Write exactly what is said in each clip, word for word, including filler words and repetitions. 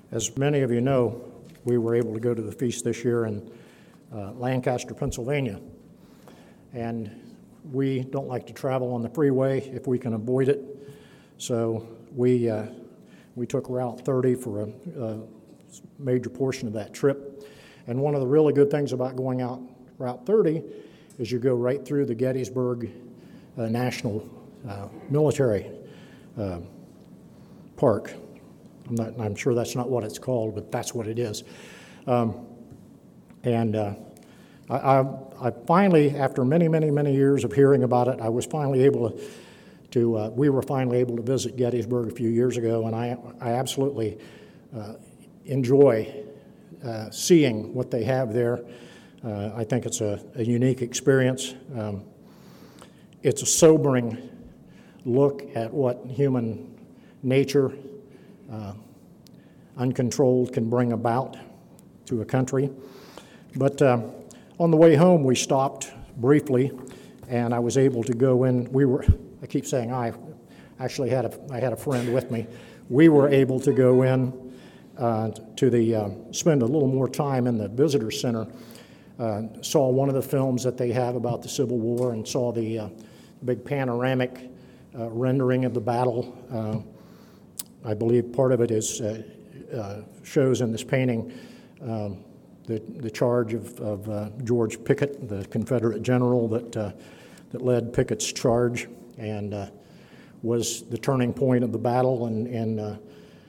As many of you know, we were able to go to the feast this year in uh, Lancaster, Pennsylvania. And we don't like to travel on the freeway if we can avoid it. So we uh, we took Route thirty for a, a major portion of that trip. And one of the really good things about going out Route thirty is you go right through the Gettysburg uh, National uh, Military uh, Park. I'm not. I'm sure that's not what it's called, but that's what it is. Um, and uh, I, I, I finally, after many, many, many years of hearing about it, I was finally able to. to uh, we were finally able to visit Gettysburg a few years ago, and I, I absolutely uh, enjoy uh, seeing what they have there. Uh, I think it's a, a unique experience. Um, it's a sobering look at what human nature, uh, uncontrolled, can bring about to a country. But uh, on the way home, we stopped briefly, and I was able to go in. We were, I keep saying I, actually had a, I had a friend with me. We were able to go in uh, to the, uh, spend a little more time in the visitor center. Uh, saw one of the films that they have about the Civil War and saw the uh, big panoramic uh, rendering of the battle. Uh, I believe part of it is uh, uh, shows in this painting um, the the charge of, of uh, George Pickett, the Confederate general that uh, that led Pickett's charge and uh, was the turning point of the battle. And, and uh,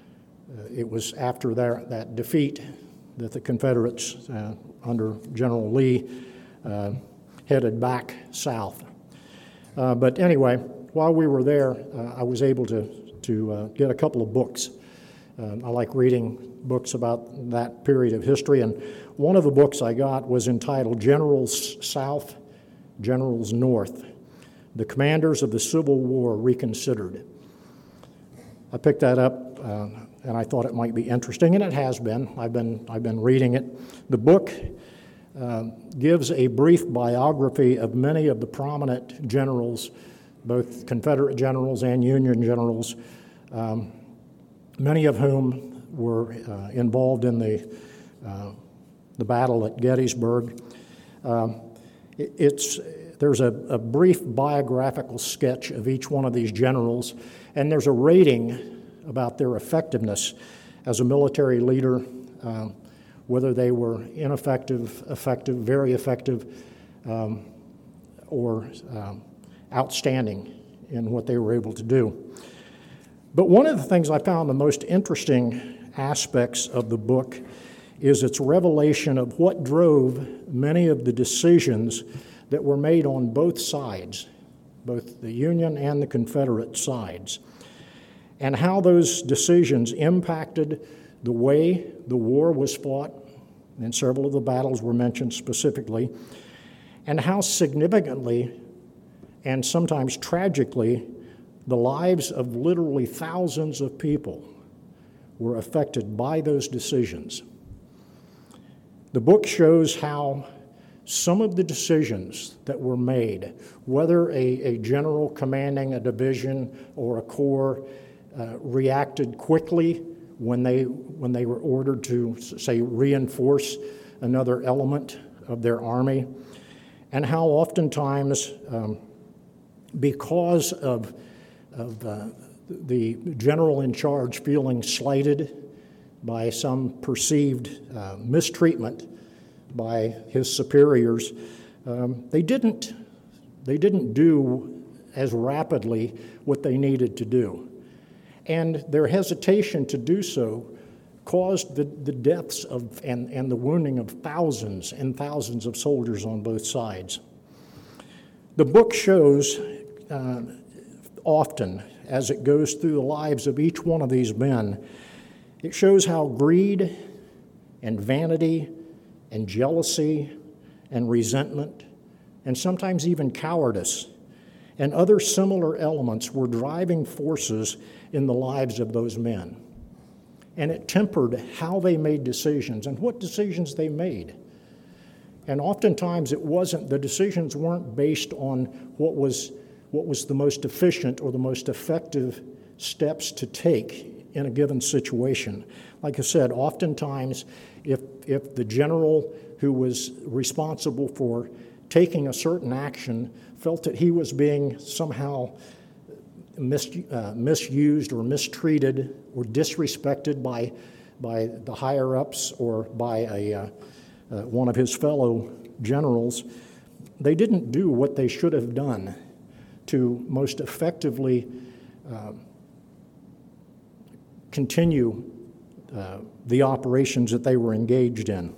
it was after that that defeat that the Confederates uh, under General Lee uh, headed back south. Uh, but anyway, while we were there, uh, I was able to to uh, get a couple of books. Uh, I like reading books about that period of history, and one of the books I got was entitled Generals South, Generals North, The Commanders of the Civil War Reconsidered. I picked that up, uh, and I thought it might be interesting, and it has been. I've been, I've been reading it. The book uh, gives a brief biography of many of the prominent generals, both Confederate generals and Union generals, um, many of whom were uh, involved in the uh, the battle at Gettysburg. Um, it, it's there's a, a brief biographical sketch of each one of these generals, and there's a rating about their effectiveness as a military leader, uh, whether they were ineffective, effective, very effective, um, or um, outstanding in what they were able to do. But one of the things I found the most interesting aspects of the book is its revelation of what drove many of the decisions that were made on both sides, both the Union and the Confederate sides, and how those decisions impacted the way the war was fought, and several of the battles were mentioned specifically, and how significantly and sometimes tragically the lives of literally thousands of people were affected by those decisions. The book shows how some of the decisions that were made, whether a, a general commanding a division or a corps uh, reacted quickly when they when they were ordered to, say, reinforce another element of their army, and how oftentimes, um, because of of uh, the general in charge feeling slighted by some perceived uh, mistreatment by his superiors, um, they didn't they didn't do as rapidly what they needed to do. And their hesitation to do so caused the, the deaths of and, and the wounding of thousands and thousands of soldiers on both sides. The book shows uh, often, as it goes through the lives of each one of these men, it shows how greed and vanity and jealousy and resentment and sometimes even cowardice and other similar elements were driving forces in the lives of those men. And it tempered how they made decisions and what decisions they made. And oftentimes it wasn't, the decisions weren't based on what was what was the most efficient or the most effective steps to take in a given situation. Like I said, oftentimes, if, if the general who was responsible for taking a certain action felt that he was being somehow mis, uh, misused or mistreated or disrespected by, by the higher-ups or by a, uh, uh, one of his fellow generals, they didn't do what they should have done to most effectively uh, continue uh, the operations that they were engaged in.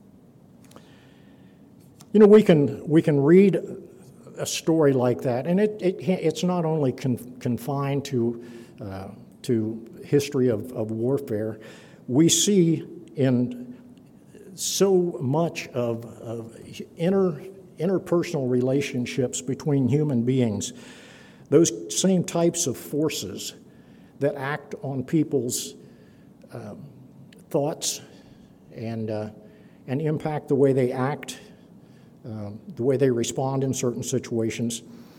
You know, we can we can read a story like that, and it, it it's not only con- confined to uh, to history of, of warfare. We see in so much of, of inner interpersonal relationships between human beings, those same types of forces that act on people's uh, thoughts and uh, and impact the way they act, um, the way they respond in certain situations.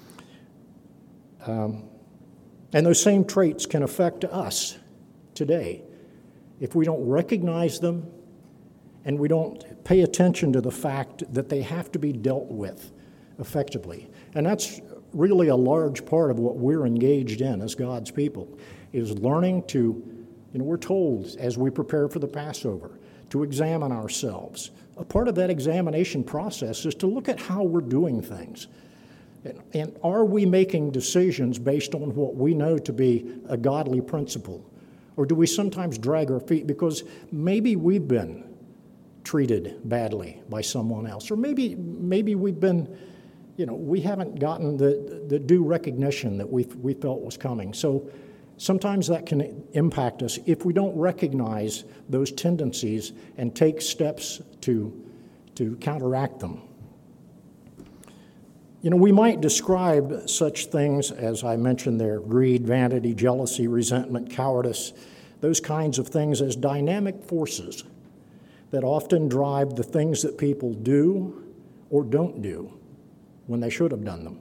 Um, and those same traits can affect us today if we don't recognize them and we don't pay attention to the fact that they have to be dealt with effectively. And that's really a large part of what we're engaged in as God's people, is learning to, you know, we're told as we prepare for the Passover to examine ourselves. A part of that examination process is to look at how we're doing things. And, and are we making decisions based on what we know to be a godly principle? Or do we sometimes drag our feet because maybe we've been treated badly by someone else? Or maybe maybe we've been, you know, we haven't gotten the, the due recognition that we we felt was coming. So sometimes that can impact us if we don't recognize those tendencies and take steps to, to counteract them. You know, we might describe such things as I mentioned there, greed, vanity, jealousy, resentment, cowardice, those kinds of things as dynamic forces that often drive the things that people do or don't do when they should have done them.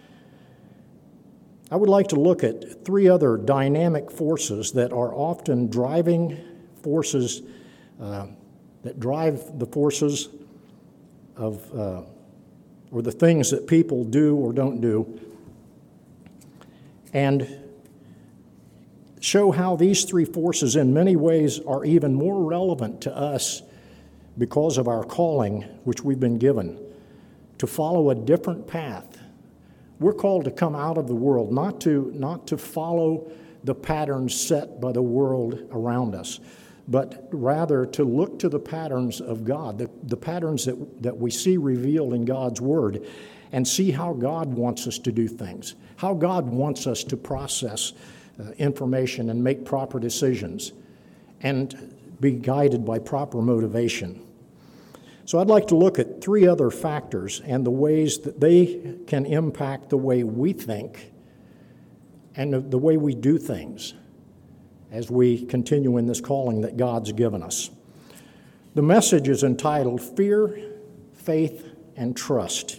I would like to look at three other dynamic forces that are often driving forces, uh, that drive the forces of, uh, or the things that people do or don't do, and show how these three forces in many ways are even more relevant to us because of our calling, which we've been given, to follow a different path. We're called to come out of the world, not to, not to follow the patterns set by the world around us, but rather to look to the patterns of God, the, the patterns that, that we see revealed in God's Word, and see how God wants us to do things, how God wants us to process uh, information and make proper decisions, and be guided by proper motivation. So I'd like to look at three other factors and the ways that they can impact the way we think and the, the way we do things as we continue in this calling that God's given us. The message is entitled Fear, Faith, and Trust.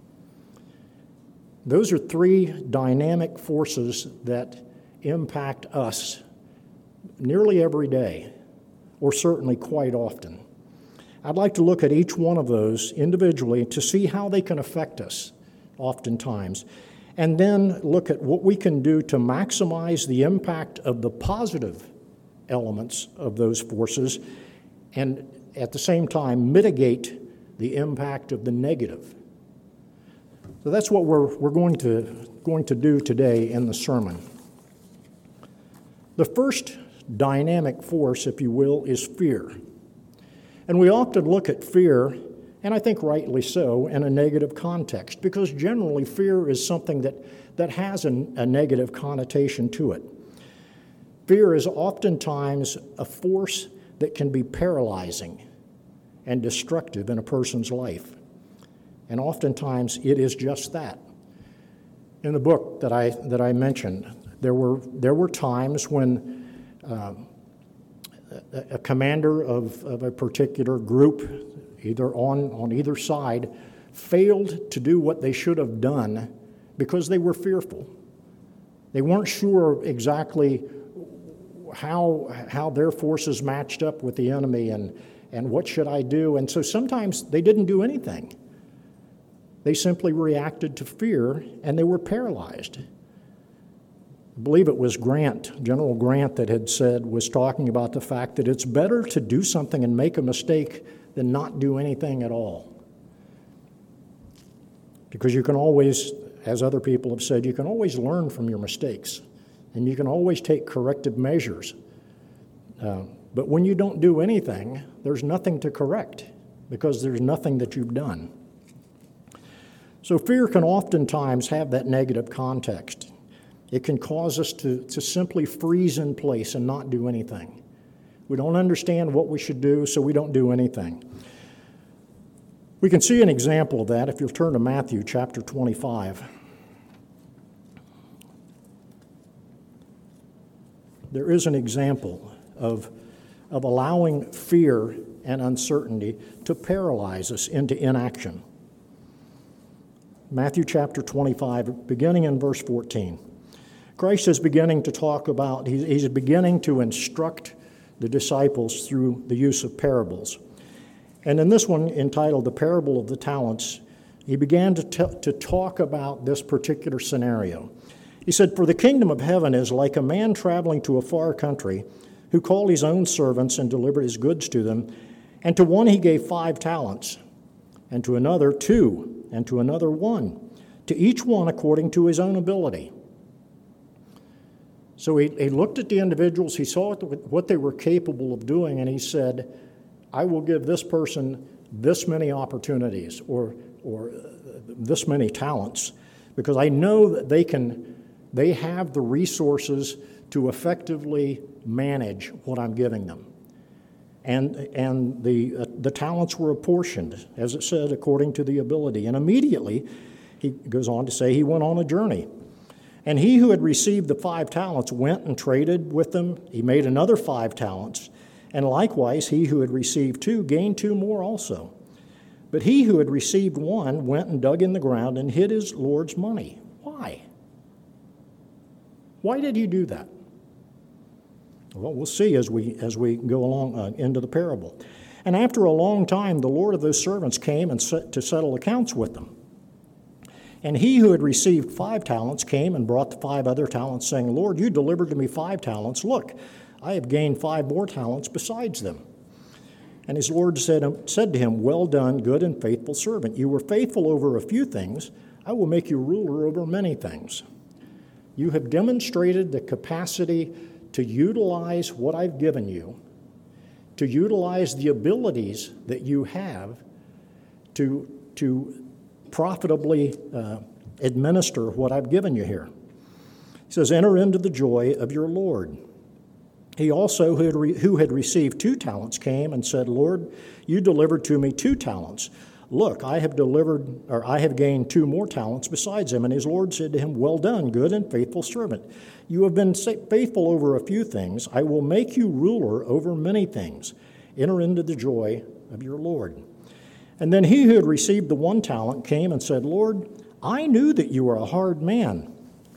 Those are three dynamic forces that impact us nearly every day, or certainly quite often. I'd like to look at each one of those individually to see how they can affect us oftentimes, and then look at what we can do to maximize the impact of the positive elements of those forces and at the same time mitigate the impact of the negative. So that's what we're, we're going to, going to do today in the sermon. The first dynamic force, if you will, is fear. And we often look at fear, and I think rightly so, in a negative context, because generally fear is something that, that has an, a negative connotation to it. Fear is oftentimes a force that can be paralyzing and destructive in a person's life. And oftentimes it is just that. In the book that I, that I mentioned, there were, there were times when uh, a commander of, of a particular group, either on, on either side, failed to do what they should have done because they were fearful. They weren't sure exactly how, how their forces matched up with the enemy and, and what should I do. And so sometimes they didn't do anything. They simply reacted to fear, and they were paralyzed. I believe it was Grant, General Grant, that had said, was talking about the fact that it's better to do something and make a mistake than not do anything at all. Because you can always, as other people have said, you can always learn from your mistakes, and you can always take corrective measures. Uh, but when you don't do anything, there's nothing to correct, because there's nothing that you've done. So fear can oftentimes have that negative context. It can cause us to, to simply freeze in place and not do anything. We don't understand what we should do, so we don't do anything. We can see an example of that if you'll turn to Matthew chapter twenty-five. There is an example of, of allowing fear and uncertainty to paralyze us into inaction. Matthew chapter twenty-five, beginning in verse fourteen. Christ is beginning to talk about, he's beginning to instruct the disciples through the use of parables. And in this one, entitled The Parable of the Talents, he began to, t- to talk about this particular scenario. He said, "For the kingdom of heaven is like a man traveling to a far country, who called his own servants and delivered his goods to them. And to one he gave five talents, and to another two, and to another one, to each one according to his own ability." So he, he looked at the individuals, he saw what they were capable of doing, and he said, "I will give this person this many opportunities or, or this many talents, because I know that they can, they have the resources to effectively manage what I'm giving them." And, and the, uh, the talents were apportioned, as it said, according to the ability. And immediately, he goes on to say, he went on a journey. And he who had received the five talents went and traded with them. He made another five talents. And likewise, he who had received two gained two more also. But he who had received one went and dug in the ground and hid his Lord's money. Why? Why did he do that? Well, we'll see as we as we go along uh, into the parable. And after a long time, the Lord of those servants came and set to settle accounts with them. And he who had received five talents came and brought the five other talents, saying, "Lord, you delivered to me five talents. Look, I have gained five more talents besides them." And his Lord said, said to him, "Well done, good and faithful servant. You were faithful over a few things. I will make you ruler over many things. You have demonstrated the capacity to utilize what I've given you, to utilize the abilities that you have to, to profitably uh, administer what I've given you here." He says, "Enter into the joy of your Lord." He also, who had, re- who had received two talents, came and said, "Lord, you delivered to me two talents. Look, I have delivered, or I have gained two more talents besides him." And his Lord said to him, "Well done, good and faithful servant. You have been faithful over a few things. I will make you ruler over many things. Enter into the joy of your Lord." And then he who had received the one talent came and said, "Lord, I knew that you are a hard man,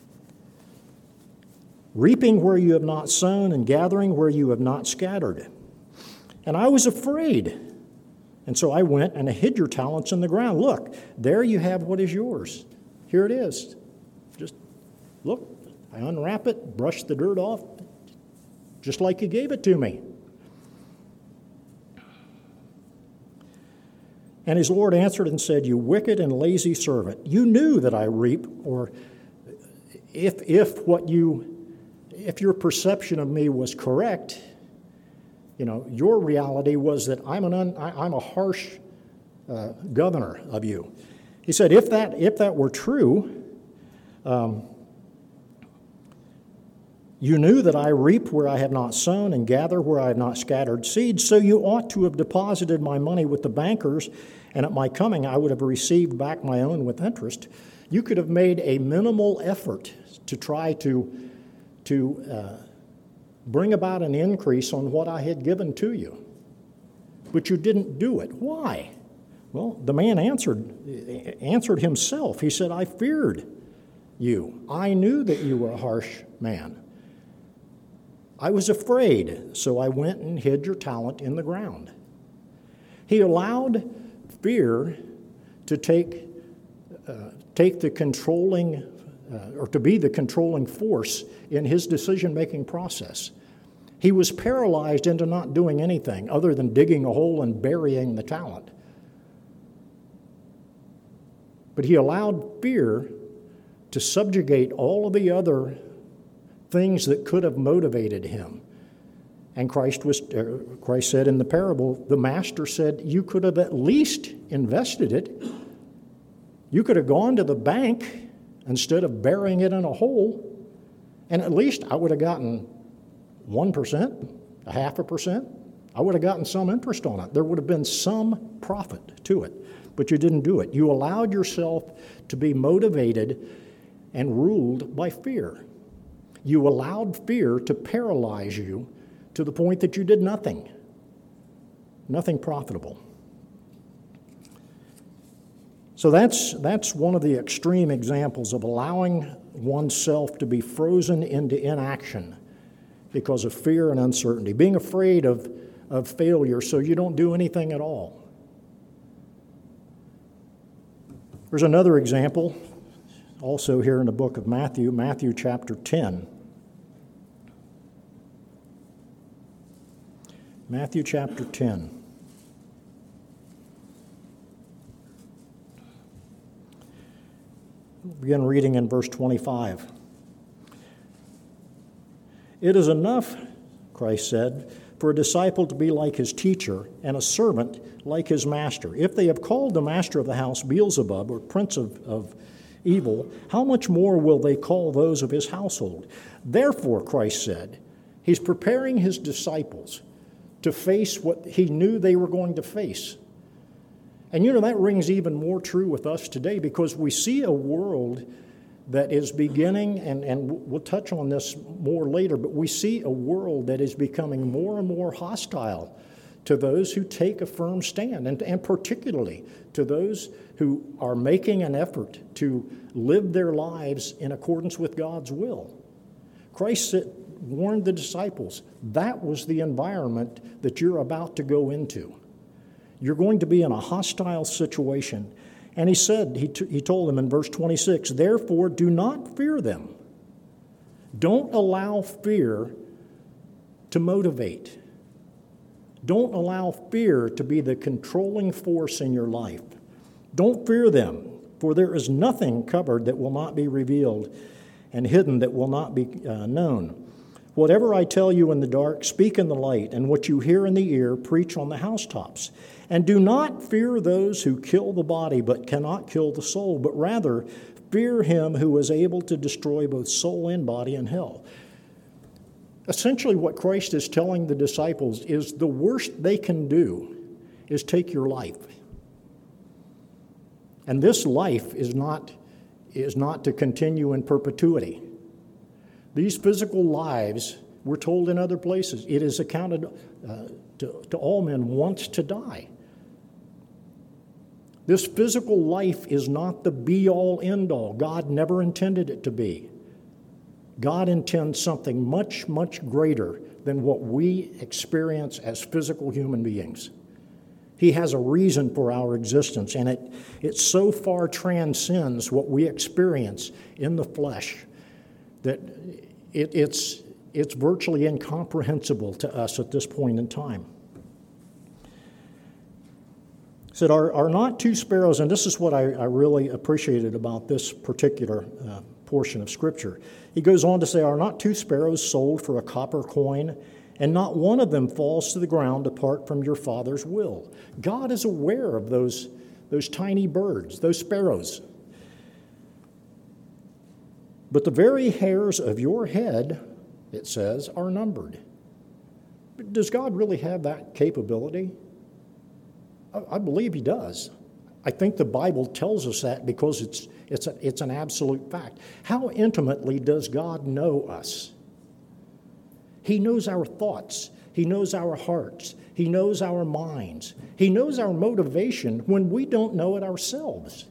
reaping where you have not sown and gathering where you have not scattered. And I was afraid. And so I went and I hid your talents in the ground. Look, there you have what is yours. Here it is. Just look, I unwrap it, brush the dirt off, just like you gave it to me." And his Lord answered and said, "You wicked and lazy servant, you knew that I reap," or if if what you, if your perception of me was correct, you know, your reality was that I'm an un, I, I'm a harsh uh, governor of you. He said, if that if that were true, um, you knew that I reap where I have not sown and gather where I have not scattered seed, so you ought to have deposited my money with the bankers, and at my coming I would have received back my own with interest. You could have made a minimal effort to try to, to uh, bring about an increase on what I had given to you, but you didn't do it. Why? Well, the man answered, answered himself. He said, "I feared you. I knew that you were a harsh man. I was afraid, so I went and hid your talent in the ground. He allowed fear to take, uh, take the controlling, uh, or to be the controlling force in his decision-making process. He was paralyzed into not doing anything other than digging a hole and burying the talent. But he allowed fear to subjugate all of the other things that could have motivated him. And Christ was, uh, Christ said in the parable, the master said, you could have at least invested it. You could have gone to the bank instead of burying it in a hole, and at least I would have gotten one percent, a half a percent. I would have gotten some interest on it. There would have been some profit to it, but you didn't do it. You allowed yourself to be motivated and ruled by fear. You allowed fear to paralyze you to the point that you did nothing, nothing profitable. So that's, that's one of the extreme examples of allowing oneself to be frozen into inaction because of fear and uncertainty, being afraid of, of failure so you don't do anything at all. There's another example also here in the book of Matthew, Matthew chapter ten. Matthew chapter ten. We'll begin reading in verse twenty-five. It is enough, Christ said, for a disciple to be like his teacher and a servant like his master. If they have called the master of the house Beelzebub, or prince of, of evil, how much more will they call those of his household? Therefore, Christ said, he's preparing his disciples to face what he knew they were going to face. And you know, that rings even more true with us today because we see a world that is beginning, and, and we'll touch on this more later, but we see a world that is becoming more and more hostile to those who take a firm stand, and, and particularly to those who are making an effort to live their lives in accordance with God's will. Christ said, warned the disciples, that was the environment that you're about to go into. You're going to be in a hostile situation. And he said, he, t- he told them in verse twenty-six, therefore do not fear them. Don't allow fear to motivate. Don't allow fear to be the controlling force in your life. Don't fear them, for there is nothing covered that will not be revealed, and hidden that will not be uh, known. Whatever I tell you in the dark, speak in the light, and what you hear in the ear, preach on the housetops. And do not fear those who kill the body, but cannot kill the soul, but rather fear him who is able to destroy both soul and body in hell. Essentially, what Christ is telling the disciples is the worst they can do is take your life. And this life is not, is not to continue in perpetuity. These physical lives, we're told in other places, it is accounted uh, to, to all men once to die. This physical life is not the be-all, end-all. God never intended it to be. God intends something much, much greater than what we experience as physical human beings. He has a reason for our existence, and it, it so far transcends what we experience in the flesh that it, it's, it's virtually incomprehensible to us at this point in time. He said, are, are not two sparrows, and this is what I, I really appreciated about this particular uh, portion of Scripture. He goes on to say, are not two sparrows sold for a copper coin, and not one of them falls to the ground apart from your Father's will? God is aware of those, those tiny birds, those sparrows. But the very hairs of your head, it says, are numbered. But does God really have that capability? I believe he does. I think the Bible tells us that because it's, it's, a, it's an absolute fact. How intimately does God know us? He knows our thoughts. He knows our hearts. He knows our minds. He knows our motivation when we don't know it ourselves.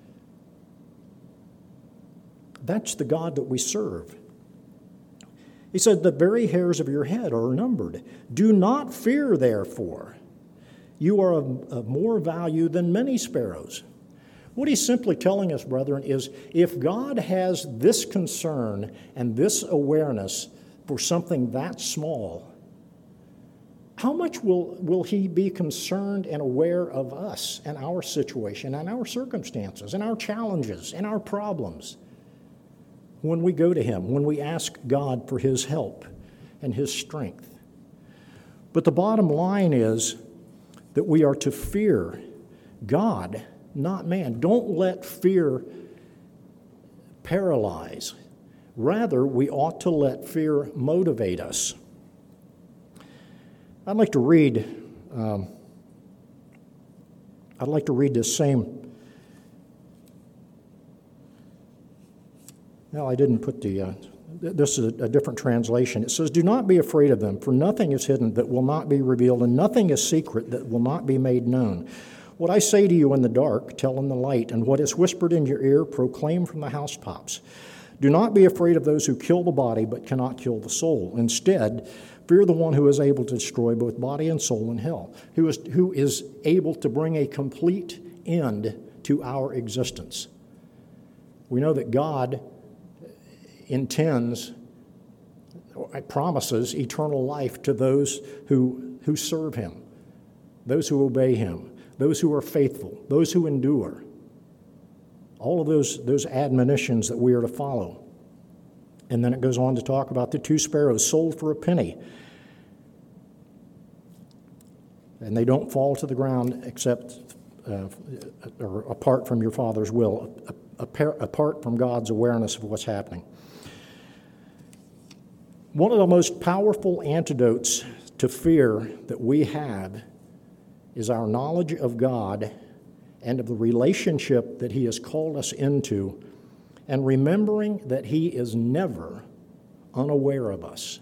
That's the God that we serve. He said, the very hairs of your head are numbered. Do not fear, therefore. You are of, of more value than many sparrows. What he's simply telling us, brethren, is if God has this concern and this awareness for something that small, how much will, will he be concerned and aware of us and our situation and our circumstances and our challenges and our problems when we go to him, when we ask God for his help and his strength? But the bottom line is that we are to fear God, not man. Don't let fear paralyze. Rather, we ought to let fear motivate us. I'd like to read, um, I'd like to read this same, well, I didn't put the, uh, this is a, a different translation. It says, do not be afraid of them, for nothing is hidden that will not be revealed, and nothing is secret that will not be made known. What I say to you in the dark, tell in the light, and what is whispered in your ear, proclaim from the housetops. Do not be afraid of those who kill the body, but cannot kill the soul. Instead, fear the one who is able to destroy both body and soul in hell, who is, who is able to bring a complete end to our existence. We know that God intends, promises eternal life to those who, who serve him, those who obey him, those who are faithful, those who endure. All of those, those admonitions that we are to follow. And then it goes on to talk about the two sparrows sold for a penny. And they don't fall to the ground except uh, or apart from your Father's will, apart from God's awareness of what's happening. One of the most powerful antidotes to fear that we have is our knowledge of God and of the relationship that he has called us into, and remembering that he is never unaware of us.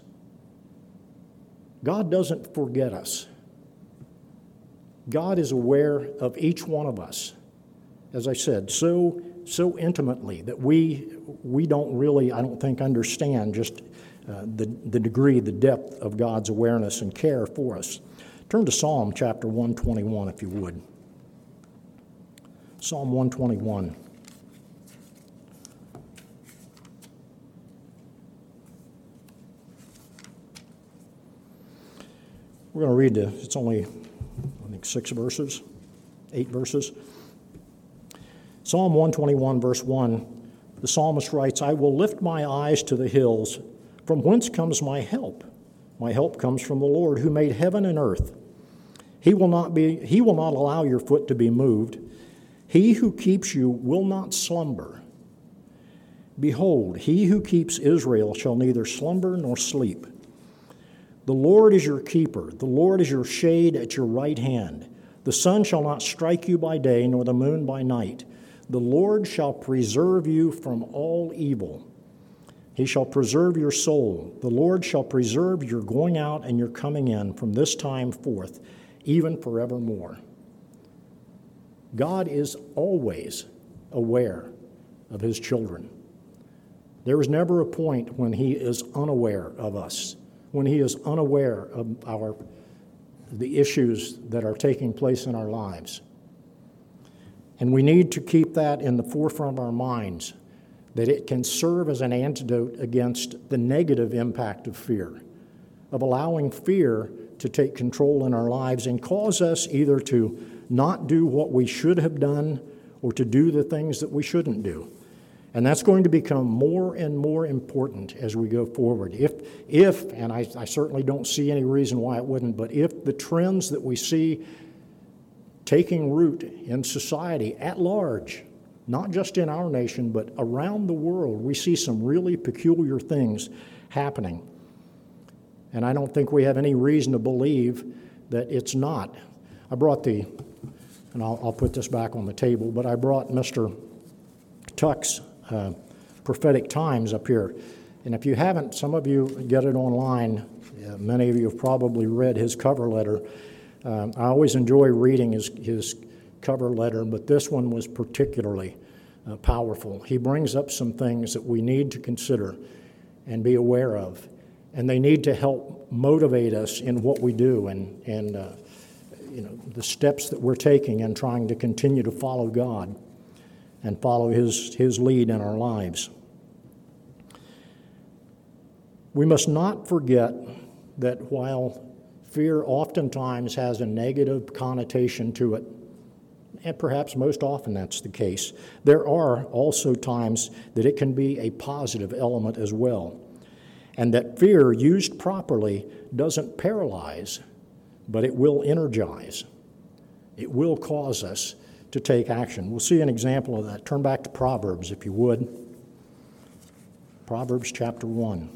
God doesn't forget us. God is aware of each one of us, as I said, so so intimately that we we don't really, I don't think, understand just uh, the, the degree, the depth of God's awareness and care for us. Turn to Psalm chapter one twenty-one, if you would. Psalm one twenty-one. We're going to read the, it's only, I think, six verses, eight verses. Psalm one twenty-one, verse one, the psalmist writes, I will lift my eyes to the hills. From whence comes my help? My help comes from the Lord, who made heaven and earth. He will not be, he will not allow your foot to be moved. He who keeps you will not slumber. Behold, he who keeps Israel shall neither slumber nor sleep. The Lord is your keeper. The Lord is your shade at your right hand. The sun shall not strike you by day, nor the moon by night. The Lord shall preserve you from all evil. He shall preserve your soul. The Lord shall preserve your going out and your coming in from this time forth, even forevermore. God is always aware of his children. There is never a point when he is unaware of us, when he is unaware of our the issues that are taking place in our lives. And we need to keep that in the forefront of our minds, that it can serve as an antidote against the negative impact of fear, of allowing fear to take control in our lives and cause us either to not do what we should have done or to do the things that we shouldn't do. And that's going to become more and more important as we go forward. If, if and I, I certainly don't see any reason why it wouldn't, but if the trends that we see taking root in society at large, not just in our nation, but around the world, we see some really peculiar things happening. And I don't think we have any reason to believe that it's not. I brought the, and I'll, I'll put this back on the table, but I brought Mister Tuck's uh, Prophetic Times up here. And if you haven't, some of you get it online. Uh, many of you have probably read his cover letter. Um, I always enjoy reading his, his cover letter, but this one was particularly uh, powerful. He brings up some things that we need to consider and be aware of. and they need to help motivate us in what we do and, and uh, you know, the steps that we're taking in trying to continue to follow God and follow His, His lead in our lives. We must not forget that while fear oftentimes has a negative connotation to it, and perhaps most often that's the case, there are also times that it can be a positive element as well. And that fear, used properly, doesn't paralyze, but it will energize. It will cause us to take action. We'll see an example of that. Turn back to Proverbs, if you would. Proverbs chapter one.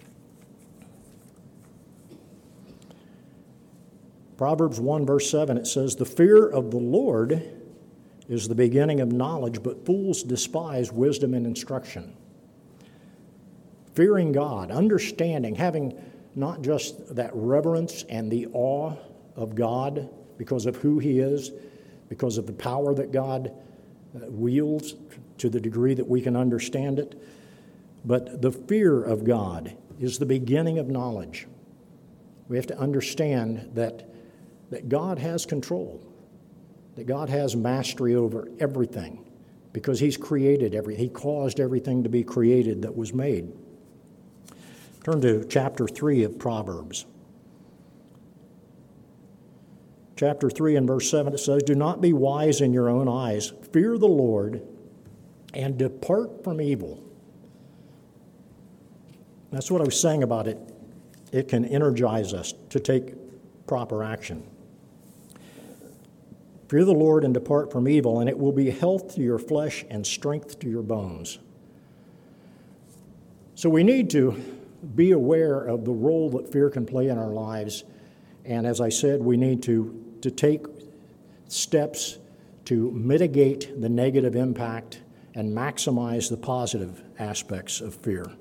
Proverbs one, verse seven, it says, "The fear of the Lord is the beginning of knowledge, but fools despise wisdom and instruction." Fearing God, understanding, having not just that reverence and the awe of God because of who He is, because of the power that God wields to the degree that we can understand it, but the fear of God is the beginning of knowledge. We have to understand that that God has control, that God has mastery over everything because He's created everything. He caused everything to be created that was made. Turn to chapter three of Proverbs. Chapter three and verse seven, it says, "Do not be wise in your own eyes. Fear the Lord and depart from evil." That's what I was saying about it. It can energize us to take proper action. Fear the Lord and depart from evil, and it will be health to your flesh and strength to your bones. So we need to be aware of the role that fear can play in our lives. And as I said, we need to, to take steps to mitigate the negative impact and maximize the positive aspects of fear.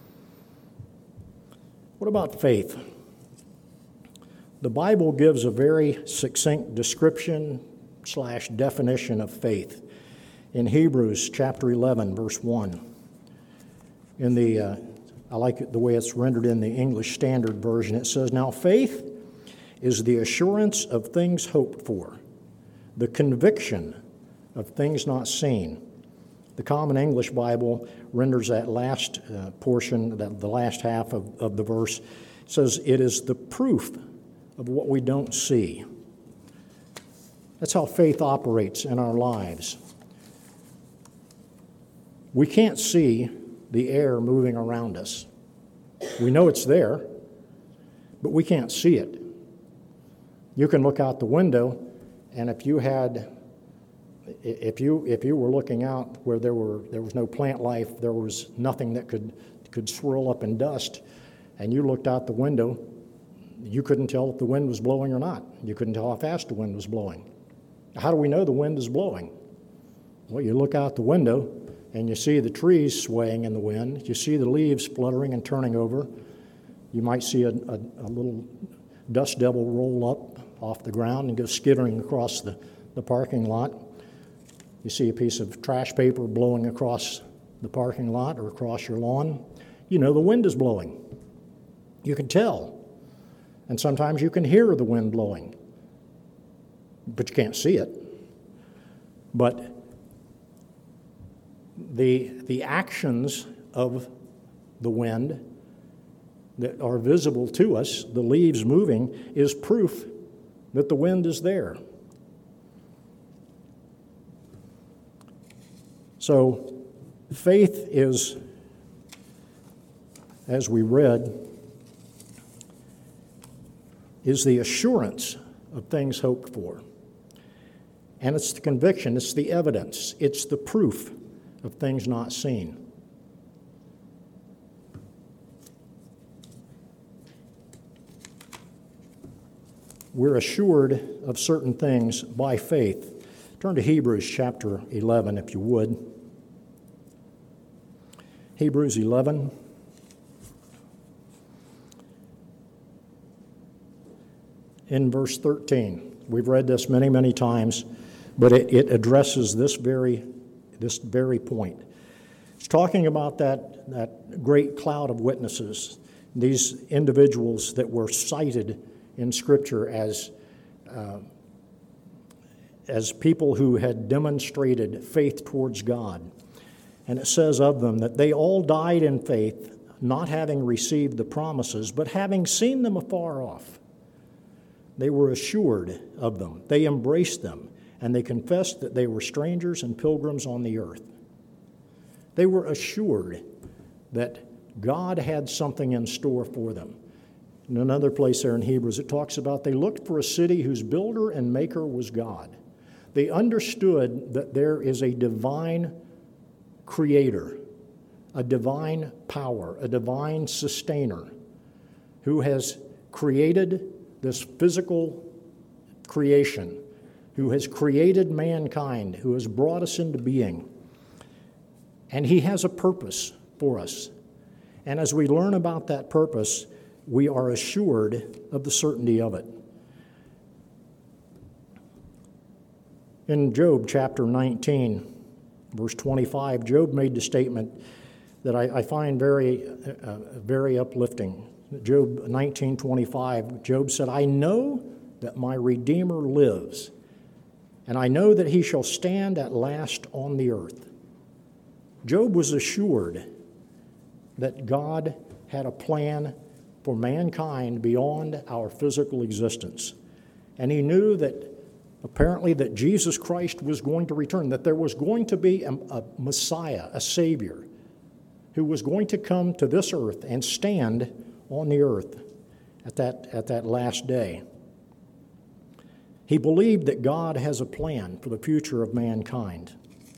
What about faith? The Bible gives a very succinct description slash definition of faith in Hebrews chapter eleven, verse one. In the, uh, I like it the way it's rendered in the English Standard Version. It says, "Now faith is the assurance of things hoped for, the conviction of things not seen." The Common English Bible renders that last uh, portion, that the last half of, of the verse, says, "It is the proof of what we don't see." That's how faith operates in our lives. We can't see the air moving around us. We know it's there, but we can't see it. You can look out the window, and if you had, if you if you were looking out where there were there was no plant life, there was nothing that could could swirl up in dust, and you looked out the window, you couldn't tell if the wind was blowing or not. You couldn't tell how fast the wind was blowing. How do we know the wind is blowing? Well, you look out the window and you see the trees swaying in the wind. You see the leaves fluttering and turning over. You might see a, a, a little dust devil roll up off the ground and go skittering across the, the parking lot. You see a piece of trash paper blowing across the parking lot or across your lawn. You know the wind is blowing. You can tell. And sometimes you can hear the wind blowing, but you can't see it. But the, the actions of the wind that are visible to us, the leaves moving, is proof that the wind is there. So faith is, as we read, is the assurance of things hoped for. And it's the conviction, it's the evidence, it's the proof of things not seen. We're assured of certain things by faith. Turn to Hebrews chapter eleven, if you would. Hebrews eleven. In verse thirteen. We've read this many, many times, but it, it addresses this very, this very point. It's talking about that, that great cloud of witnesses. these individuals that were cited in Scripture as uh, as people who had demonstrated faith towards God. And it says of them that they all died in faith, not having received the promises, but having seen them afar off. They were assured of them. They embraced them, and they confessed that they were strangers and pilgrims on the earth. They were assured that God had something in store for them. In another place there in Hebrews, it talks about they looked for a city whose builder and maker was God. They understood that there is a divine creator, a divine power, a divine sustainer who has created this physical creation, who has created mankind, who has brought us into being. And he has a purpose for us. And as we learn about that purpose, we are assured of the certainty of it. In Job chapter nineteen, verse twenty-five, Job made the statement that I, I find very, uh, very uplifting. Job nineteen twenty-five, Job said, "I know that my Redeemer lives, and I know that he shall stand at last on the earth." Job was assured that God had a plan for mankind beyond our physical existence. And he knew that apparently that Jesus Christ was going to return, that there was going to be a, a Messiah, a Savior, who was going to come to this earth and stand on the earth at that, at that last day. He believed that God has a plan for the future of mankind.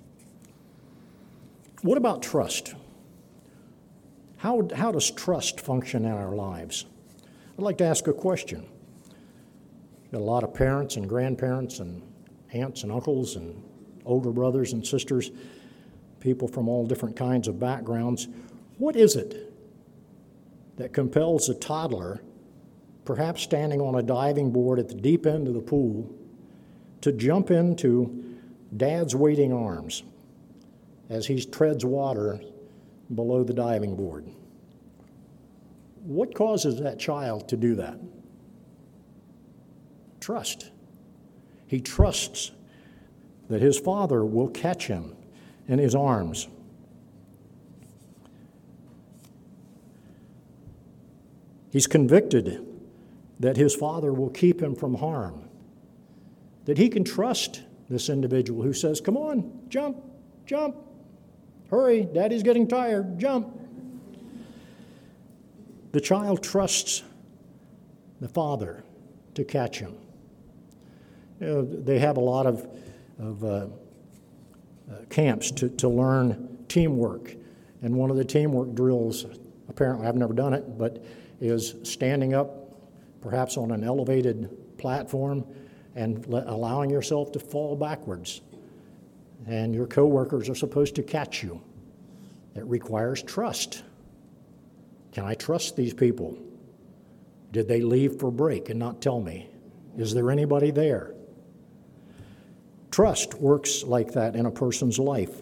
What about trust? How, how does trust function in our lives? I'd like to ask a question. Got a lot of parents and grandparents and aunts and uncles and older brothers and sisters, people from all different kinds of backgrounds. What is it that compels a toddler, perhaps standing on a diving board at the deep end of the pool, to jump into Dad's waiting arms as he treads water below the diving board? What causes that child to do that? Trust. He trusts that his father will catch him in his arms. He's convicted that his father will keep him from harm, that he can trust this individual who says, "Come on, jump, jump, hurry, Daddy's getting tired, jump." The child trusts the father to catch him. You know, they have a lot of, of uh, uh, camps to, to learn teamwork. And one of the teamwork drills, apparently I've never done it, but is standing up perhaps on an elevated platform and le- allowing yourself to fall backwards. And your coworkers are supposed to catch you. It requires trust. Can I trust these people? Did they leave for break and not tell me? Is there anybody there? Trust works like that in a person's life.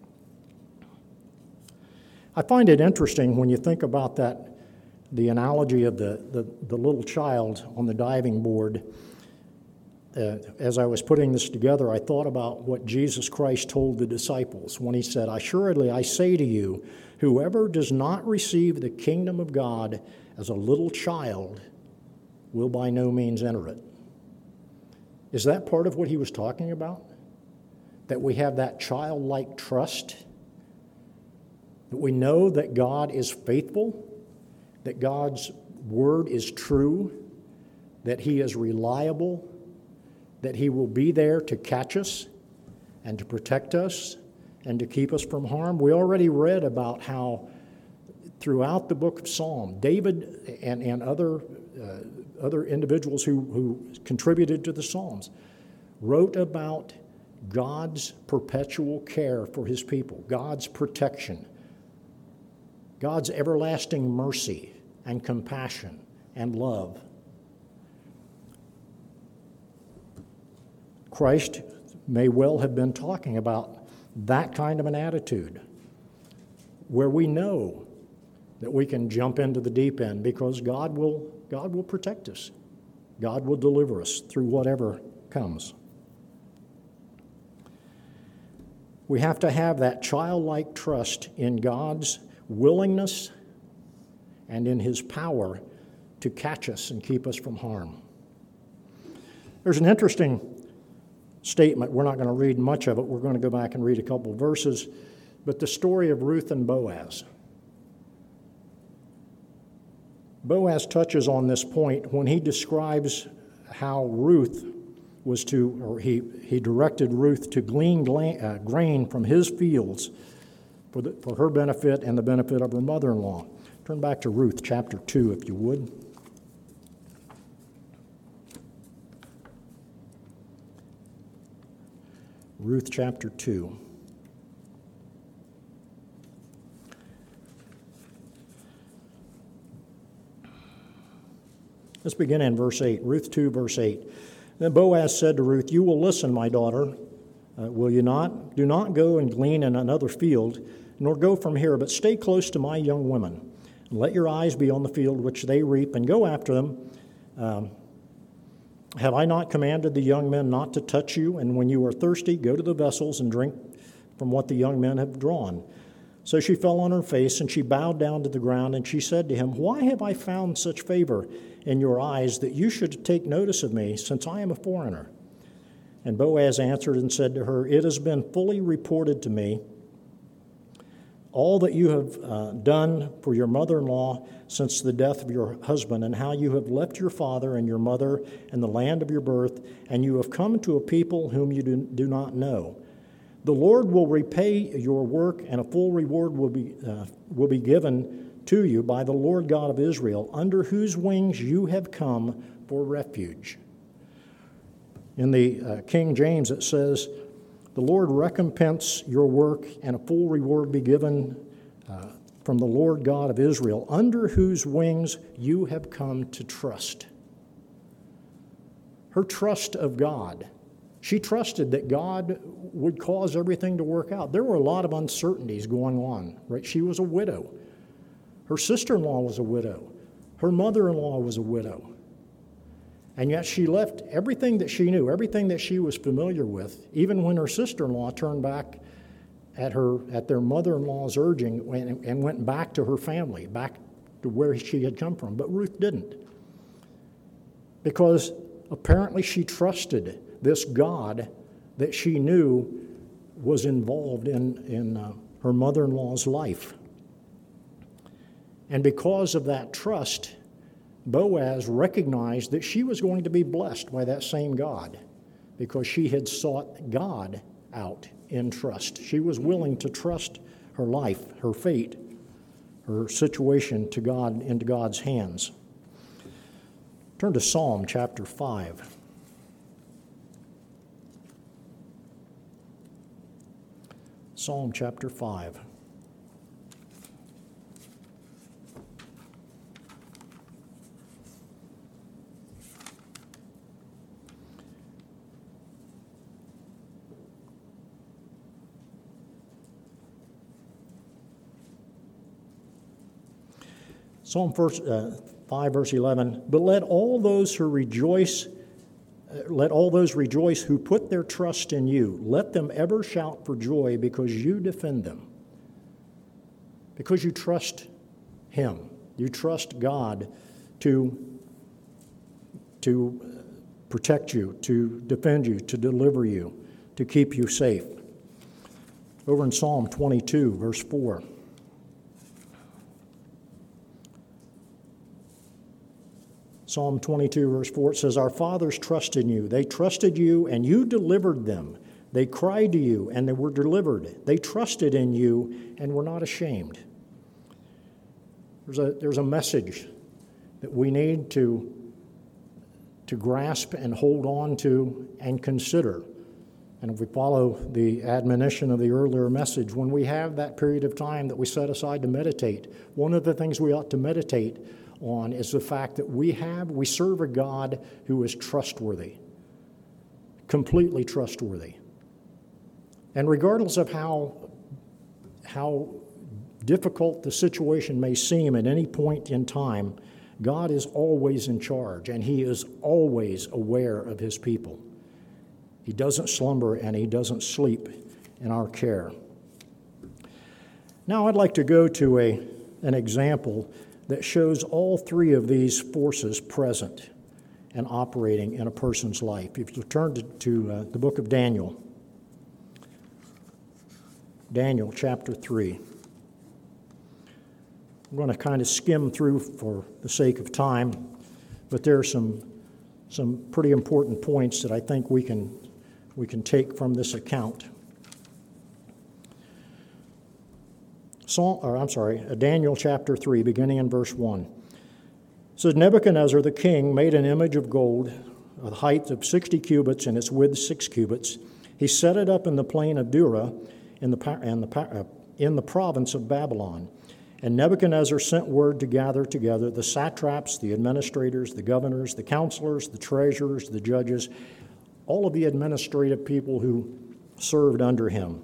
I find it interesting when you think about that, the analogy of the, the, the little child on the diving board. Uh, as I was putting this together, I thought about what Jesus Christ told the disciples when he said, "Assuredly, I say to you, whoever does not receive the kingdom of God as a little child will by no means enter it." Is that part of what he was talking about? That we have that childlike trust? That we know that God is faithful? That God's word is true? That he is reliable? That he will be there to catch us and to protect us and to keep us from harm? We already read about how throughout the book of Psalm, David and, and other uh, other individuals who, who contributed to the Psalms wrote about God's perpetual care for his people, God's protection, God's everlasting mercy and compassion and love. Christ may well have been talking about that kind of an attitude, where we know that we can jump into the deep end, because God will, God will protect us. God will deliver us through whatever comes. We have to have that childlike trust in God's willingness and in His power to catch us and keep us from harm. There's an interesting statement. We're not going to read much of it. We're going to go back and read a couple of verses. But the story of Ruth and Boaz. Boaz touches on this point when he describes how Ruth was to, or he, he directed Ruth to glean uh, grain from his fields for, the, for her benefit and the benefit of her mother-in-law. Turn back to Ruth chapter two, if you would. Ruth chapter two. Let's begin in verse eight. Ruth two, verse eight. Then Boaz said to Ruth, "You will listen, my daughter, uh, will you not? Do not go and glean in another field, nor go from here, but stay close to my young women. And let your eyes be on the field which they reap, and go after them. Um, have I not commanded the young men not to touch you? And when you are thirsty, go to the vessels and drink from what the young men have drawn." So she fell on her face, and she bowed down to the ground, and she said to him, "Why have I found such favor in your eyes that you should take notice of me, since I am a foreigner?" And Boaz answered and said to her, "It has been fully reported to me, all that you have uh, done for your mother-in-law since the death of your husband, and how you have left your father and your mother and the land of your birth, and you have come to a people whom you do, do not know. The Lord will repay your work, and a full reward will be uh, will be given to you by the Lord God of Israel, under whose wings you have come for refuge." In the uh, King James it says, "The Lord recompense your work, and a full reward be given uh, from the Lord God of Israel, under whose wings you have come to trust." Her trust of God. She trusted that God would cause everything to work out. There were a lot of uncertainties going on, right? She was a widow. Her sister-in-law was a widow. Her mother-in-law was a widow. And yet she left everything that she knew, everything that she was familiar with, even when her sister-in-law turned back at her at their mother-in-law's urging and went back to her family, back to where she had come from. But Ruth didn't. Because apparently she trusted this God that she knew was involved in, in uh, her mother-in-law's life. And because of that trust, Boaz recognized that she was going to be blessed by that same God, because she had sought God out in trust. She was willing to trust her life, her fate, her situation to God, into God's hands. Turn to Psalm chapter five. Psalm chapter five. Psalm first, uh, five, verse eleven. "But let all those who rejoice Let all those rejoice who put their trust in you. Let them ever shout for joy, because you defend them." Because you trust Him. You trust God to, to protect you, to defend you, to deliver you, to keep you safe. Over in Psalm twenty-two, verse four. Psalm twenty-two, verse four, it says, "Our fathers trusted in you. They trusted you, and you delivered them. They cried to you, and they were delivered. They trusted in you, and were not ashamed." There's a, there's a message that we need to, to grasp and hold on to and consider. And if we follow the admonition of the earlier message, when we have that period of time that we set aside to meditate, one of the things we ought to meditate on is the fact that we have, we serve a God who is trustworthy, completely trustworthy. And regardless of how, how difficult the situation may seem at any point in time, God is always in charge, and he is always aware of his people. He doesn't slumber and he doesn't sleep in our care. Now I'd like to go to a, an example that shows all three of these forces present and operating in a person's life. If you turn to, to uh, the book of Daniel, Daniel chapter three. I'm going to kind of skim through for the sake of time, but there are some some pretty important points that I think we can we can take from this account. Psalm, or I'm sorry, Daniel chapter three, beginning in verse one. It says, Nebuchadnezzar the king made an image of gold, of the height of sixty cubits and its width six cubits. He set it up in the plain of Dura, in the in the uh, in the province of Babylon. And Nebuchadnezzar sent word to gather together the satraps, the administrators, the governors, the counselors, the treasurers, the judges, all of the administrative people who served under him.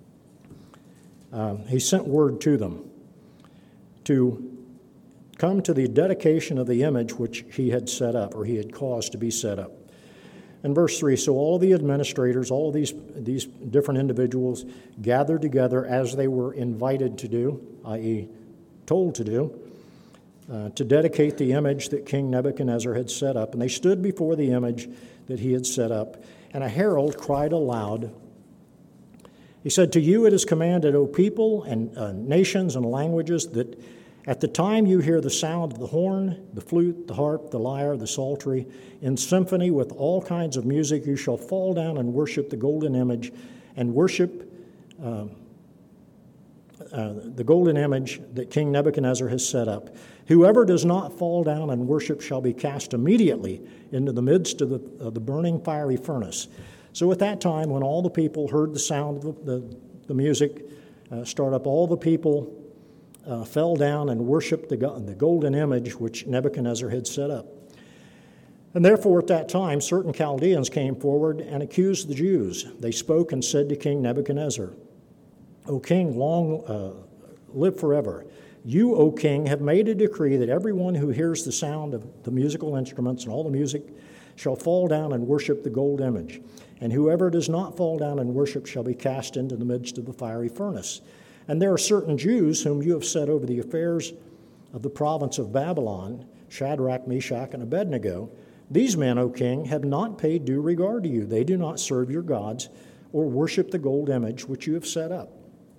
Um, he sent word to them to come to the dedication of the image which he had set up, or he had caused to be set up. In verse three, so all the administrators, all of these, these different individuals gathered together as they were invited to do, that is told to do, uh, to dedicate the image that King Nebuchadnezzar had set up. And they stood before the image that he had set up. And a herald cried aloud. He said, to you it is commanded, O people and uh, nations and languages, that at the time you hear the sound of the horn, the flute, the harp, the lyre, the psaltery, in symphony with all kinds of music, you shall fall down and worship the golden image and worship uh, uh, the golden image that King Nebuchadnezzar has set up. Whoever does not fall down and worship shall be cast immediately into the midst of the, of the burning fiery furnace. So at that time, when all the people heard the sound of the, the, the music uh, start up, all the people Uh, fell down and worshipped the, the golden image which Nebuchadnezzar had set up. And therefore at that time certain Chaldeans came forward and accused the Jews. They spoke and said to King Nebuchadnezzar, O king, long uh, live forever. You, O king, have made a decree that everyone who hears the sound of the musical instruments and all the music shall fall down and worship the gold image. And whoever does not fall down and worship shall be cast into the midst of the fiery furnace. And there are certain Jews whom you have set over the affairs of the province of Babylon, Shadrach, Meshach, and Abednego. These men, O king, have not paid due regard to you. They do not serve your gods or worship the gold image which you have set up.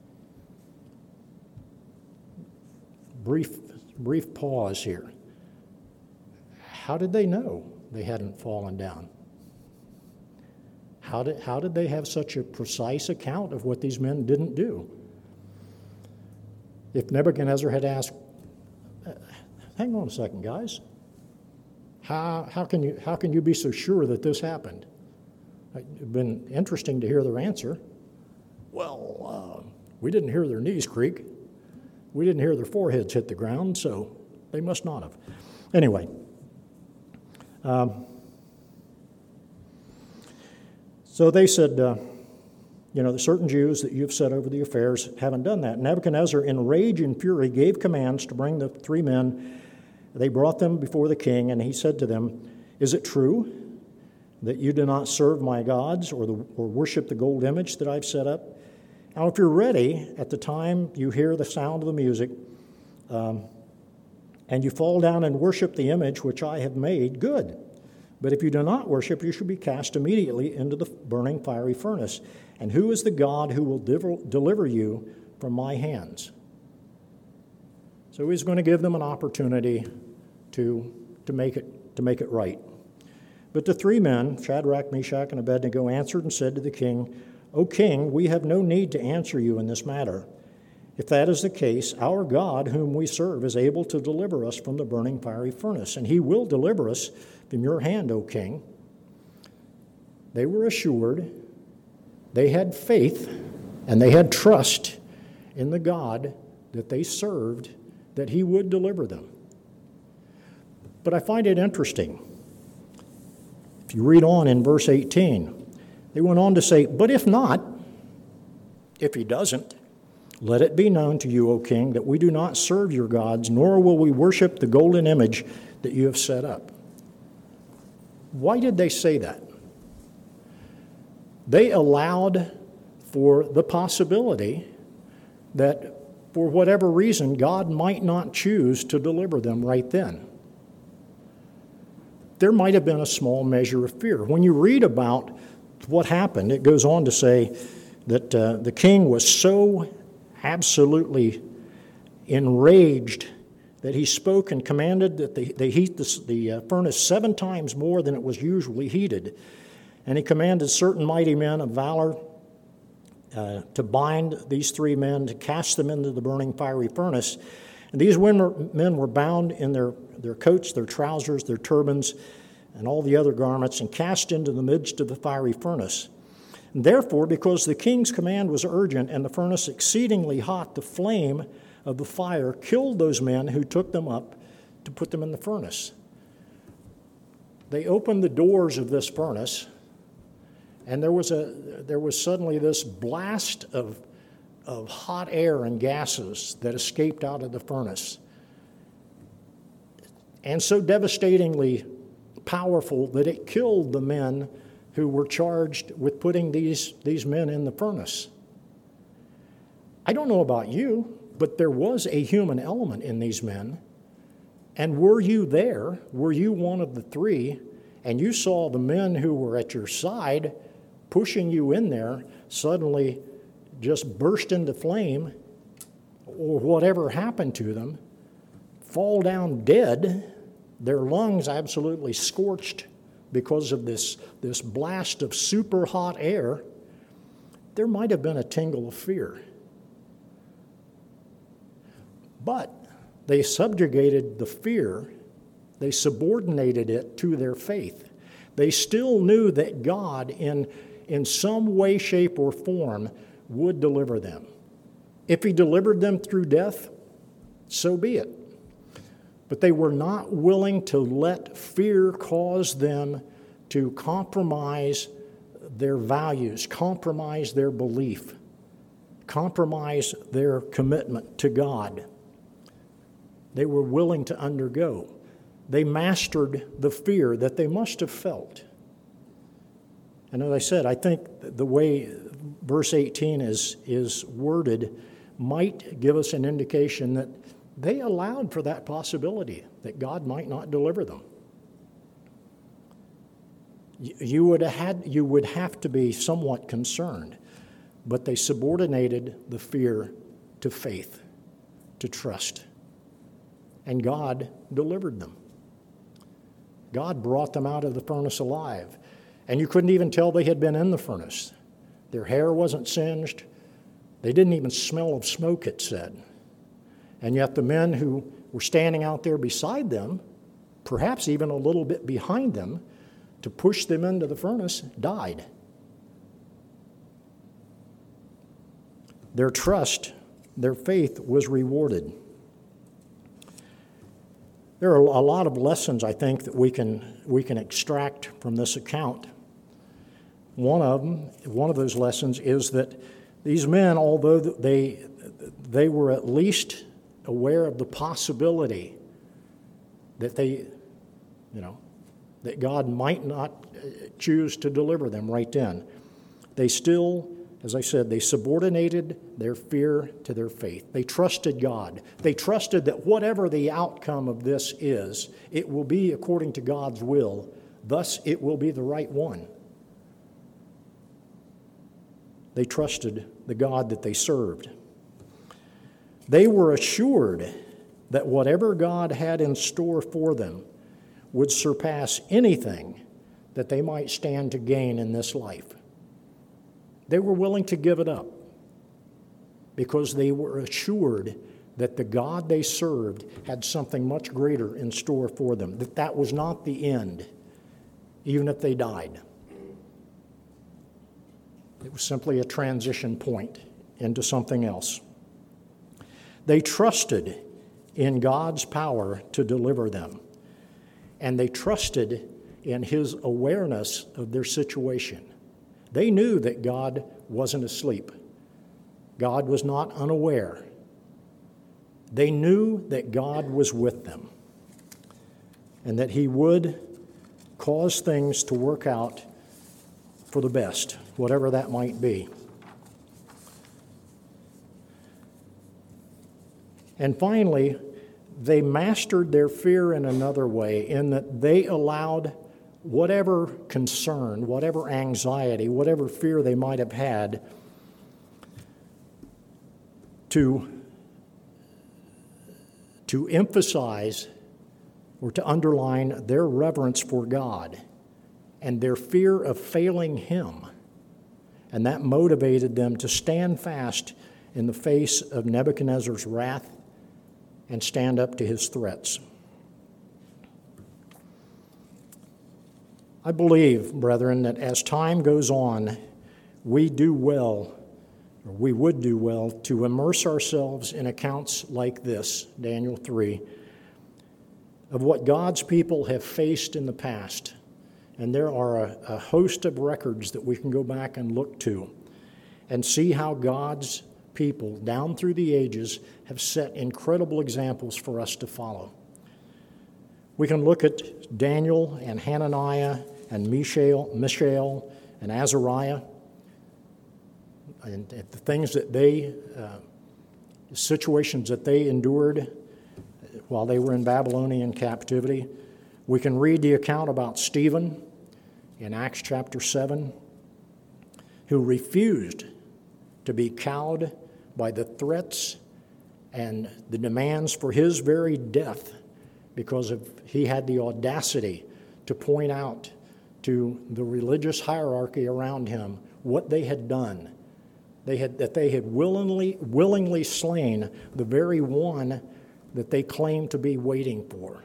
Brief, brief pause here. How did they know they hadn't fallen down? How did, how did they have such a precise account of what these men didn't do? If Nebuchadnezzar had asked, hang on a second, guys, how, how, can you, how can you be so sure that this happened? It'd been interesting to hear their answer. Well, uh, we didn't hear their knees creak. We didn't hear their foreheads hit the ground, so they must not have. Anyway, um, so they said, uh, You know, the certain Jews that you've set over the affairs haven't done that. Nebuchadnezzar, in rage and fury, gave commands to bring the three men. They brought them before the king, and he said to them, Is it true that you do not serve my gods or, the, or worship the gold image that I've set up? Now, if you're ready, at the time you hear the sound of the music, um, and you fall down and worship the image which I have made, good. But if you do not worship, you shall be cast immediately into the burning fiery furnace. And who is the God who will deliver you from my hands? So he's going to give them an opportunity to, to, make it, to make it right. But the three men, Shadrach, Meshach, and Abednego, answered and said to the king, O king, we have no need to answer you in this matter. If that is the case, our God, whom we serve, is able to deliver us from the burning fiery furnace, and he will deliver us from your hand, O king. They were assured, they had faith, and they had trust in the God that they served, that he would deliver them. But I find it interesting. If you read on in verse eighteen, they went on to say, but if not, if he doesn't, Let it be known to you, O king, that we do not serve your gods, nor will we worship the golden image that you have set up. Why did they say that? They allowed for the possibility that for whatever reason, God might not choose to deliver them right then. There might have been a small measure of fear. When you read about what happened, it goes on to say that uh, the king was so absolutely enraged that he spoke and commanded that they, they heat the, the uh, furnace seven times more than it was usually heated. And he commanded certain mighty men of valor uh, to bind these three men, to cast them into the burning fiery furnace. And these men were bound in their, their coats, their trousers, their turbans, and all the other garments, and cast into the midst of the fiery furnace. And therefore, because the king's command was urgent and the furnace exceedingly hot, the flame of the fire killed those men who took them up to put them in the furnace. They opened the doors of this furnace, and there was a there was suddenly this blast of of hot air and gases that escaped out of the furnace, and so devastatingly powerful that it killed the men who were charged with putting these, these men in the furnace. I don't know about you, but there was a human element in these men. And were you there, were you one of the three, and you saw the men who were at your side pushing you in there suddenly just burst into flame, or whatever happened to them, fall down dead, their lungs absolutely scorched because of this, this blast of super hot air, there might have been a tingle of fear. But they subjugated the fear, they subordinated it to their faith. They still knew that God, in, in some way, shape, or form, would deliver them. If he delivered them through death, so be it. But they were not willing to let fear cause them to compromise their values, compromise their belief, compromise their commitment to God. They were willing to undergo. They mastered the fear that they must have felt. And as I said, I think the way verse eighteen is, is worded might give us an indication that they allowed for that possibility, that God might not deliver them. You would have, had, you would have to be somewhat concerned, but they subordinated the fear to faith, to trust. And God delivered them. God brought them out of the furnace alive. And you couldn't even tell they had been in the furnace. Their hair wasn't singed. They didn't even smell of smoke, it said. And yet the men who were standing out there beside them, perhaps even a little bit behind them, to push them into the furnace, died. Their trust, their faith was rewarded. There are a lot of lessons, I think, that we can, we can extract from this account. One of them, one of those lessons is that these men, although they, they were at least aware of the possibility that they, you know, that God might not choose to deliver them right then, they still, as I said, they subordinated their fear to their faith. They trusted God. They trusted that whatever the outcome of this is, it will be according to God's will. Thus, it will be the right one. They trusted the God that they served. They were assured that whatever God had in store for them would surpass anything that they might stand to gain in this life. They were willing to give it up because they were assured that the God they served had something much greater in store for them, that that was not the end, even if they died. It was simply a transition point into something else. They trusted in God's power to deliver them, and they trusted in his awareness of their situation. They knew that God wasn't asleep. God was not unaware. They knew that God was with them and that he would cause things to work out for the best, whatever that might be. And finally, they mastered their fear in another way, in that they allowed whatever concern, whatever anxiety, whatever fear they might have had to, to emphasize or to underline their reverence for God and their fear of failing him. And that motivated them to stand fast in the face of Nebuchadnezzar's wrath and stand up to his threats. I believe, brethren, that as time goes on, we do well, or we would do well, to immerse ourselves in accounts like this, Daniel three, of what God's people have faced in the past. And there are a, a host of records that we can go back and look to and see how God's people down through the ages have set incredible examples for us to follow. We can look at Daniel and Hananiah and Mishael, Mishael and Azariah and the things that they, uh, the situations that they endured while they were in Babylonian captivity. We can read the account about Stephen in Acts chapter seven, who refused to be cowed by the threats and the demands for his very death because of he had the audacity to point out to the religious hierarchy around him what they had done. They had, that they had willingly, willingly slain the very one that they claimed to be waiting for.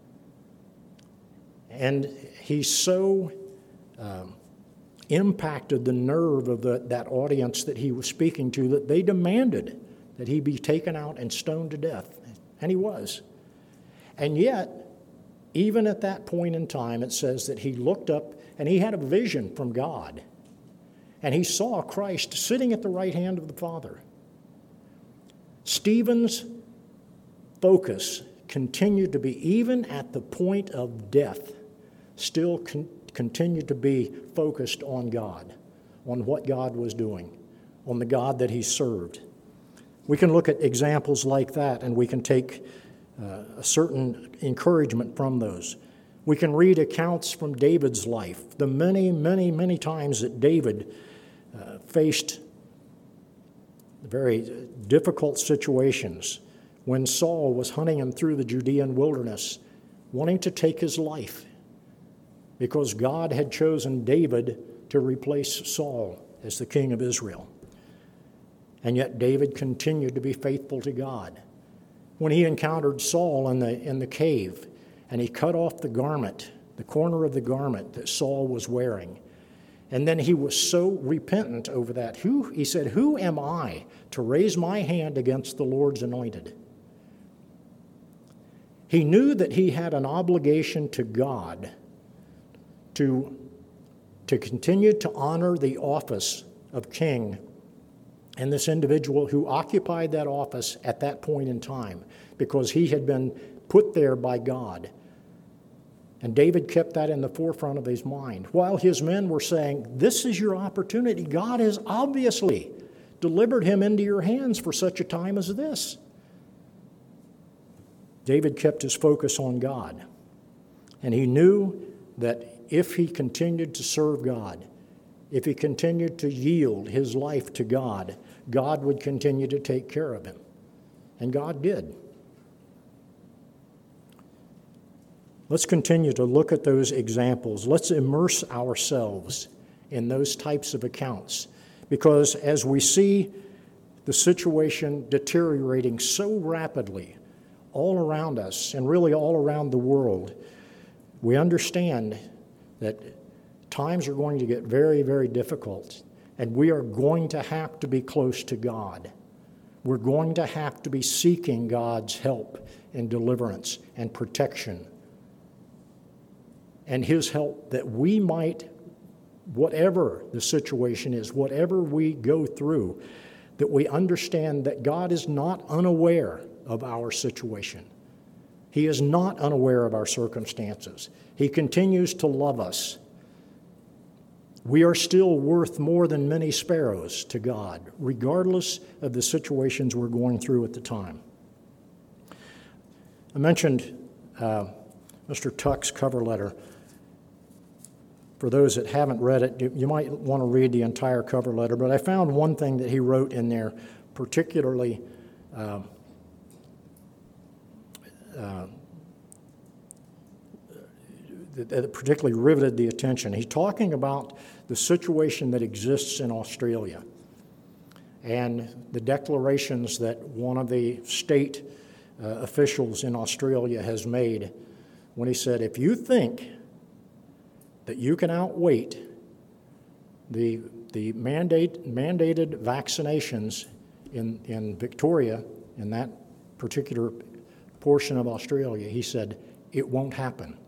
And he so um, impacted the nerve of the, that audience that he was speaking to that they demanded that he be taken out and stoned to death. And he was. And yet, even at that point in time, it says that he looked up and he had a vision from God. And he saw Christ sitting at the right hand of the Father. Stephen's focus continued to be, even at the point of death, still con- continued to be focused on God, on what God was doing, on the God that he served. We can look at examples like that, and we can take uh, a certain encouragement from those. We can read accounts from David's life, the many, many, many times that David uh, faced very difficult situations when Saul was hunting him through the Judean wilderness, wanting to take his life, because God had chosen David to replace Saul as the king of Israel. And yet David continued to be faithful to God. When he encountered Saul in the, in the cave, and he cut off the garment, the corner of the garment that Saul was wearing, and then he was so repentant over that. Who, he said, "Who am I to raise my hand against the Lord's anointed?" He knew that he had an obligation to God to, to continue to honor the office of king and this individual who occupied that office at that point in time, because he had been put there by God. And David kept that in the forefront of his mind, while his men were saying, "This is your opportunity. God has obviously delivered him into your hands for such a time as this." David kept his focus on God, and he knew that if he continued to serve God, if he continued to yield his life to God, God would continue to take care of him. And God did. Let's continue to look at those examples. Let's immerse ourselves in those types of accounts, because as we see the situation deteriorating so rapidly all around us and really all around the world, we understand that times are going to get very, very difficult, and we are going to have to be close to God. We're going to have to be seeking God's help and deliverance and protection, and his help, that we might, whatever the situation is, whatever we go through, that we understand that God is not unaware of our situation. He is not unaware of our circumstances. He continues to love us. We are still worth more than many sparrows to God, regardless of the situations we're going through at the time. I mentioned uh, Mister Tuck's cover letter. For those that haven't read it, you, you might want to read the entire cover letter, but I found one thing that he wrote in there particularly uh, uh, that particularly riveted the attention. He's talking about the situation that exists in Australia and the declarations that one of the state uh, officials in Australia has made when he said, if you think that you can outwait the, the mandate, mandated vaccinations in, in Victoria, in that particular portion of Australia, he said, it won't happen.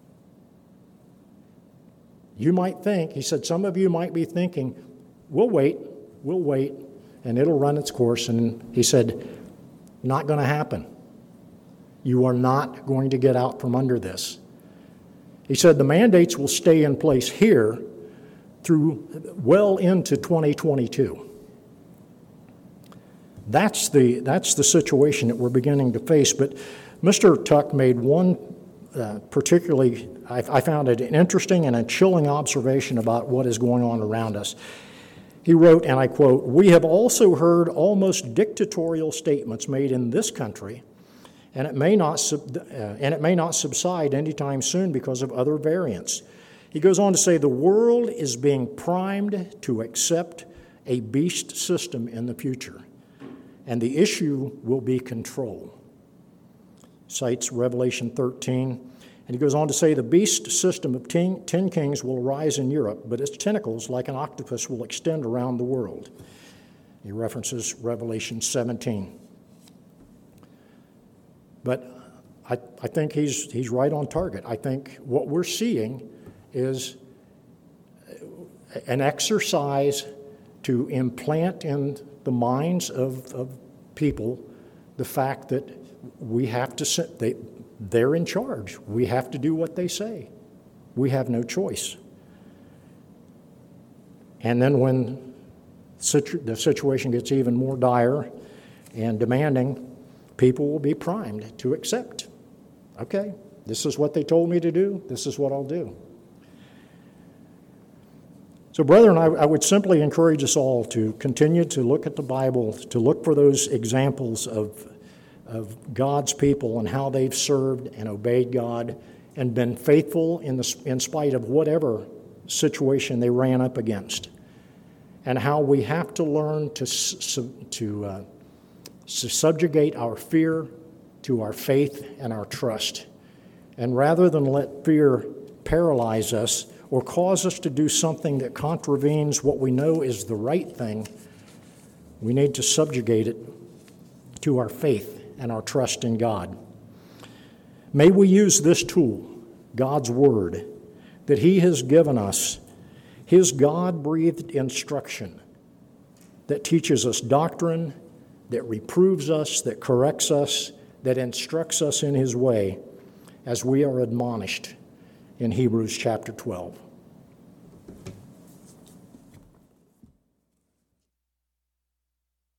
You might think, he said, some of you might be thinking, we'll wait, we'll wait, and it'll run its course. And he said, not going to happen. You are not going to get out from under this. He said the mandates will stay in place here through well into twenty twenty-two. That's the, that's the situation that we're beginning to face. But Mister Tuck made one uh, particularly, I, I found it an interesting and a chilling observation about what is going on around us. He wrote, and I quote, "We have also heard almost dictatorial statements made in this country, and it may not sub, uh, and it may not subside anytime soon because of other variants." He goes on to say, "The world is being primed to accept a beast system in the future, and the issue will be control." Cites Revelation thirteen, and he goes on to say, "The beast system of ten, ten kings will arise in Europe, but its tentacles, like an octopus, will extend around the world." He references Revelation seventeen. But I, I think he's, he's right on target. I think what we're seeing is an exercise to implant in the minds of, of people the fact that we have to sit, they, they're in charge. We have to do what they say. We have no choice. And then when situ- the situation gets even more dire and demanding, people will be primed to accept. Okay, this is what they told me to do. This is what I'll do. So, brethren, I, I would simply encourage us all to continue to look at the Bible, to look for those examples of, of God's people and how they've served and obeyed God and been faithful in, the, in spite of whatever situation they ran up against, and how we have to learn to, to, uh, to subjugate our fear to our faith and our trust. And rather than let fear paralyze us or cause us to do something that contravenes what we know is the right thing, we need to subjugate it to our faith and our trust in God. May we use this tool, God's Word, that He has given us, His God-breathed instruction that teaches us doctrine, that reproves us, that corrects us, that instructs us in His way, as we are admonished in Hebrews chapter twelve.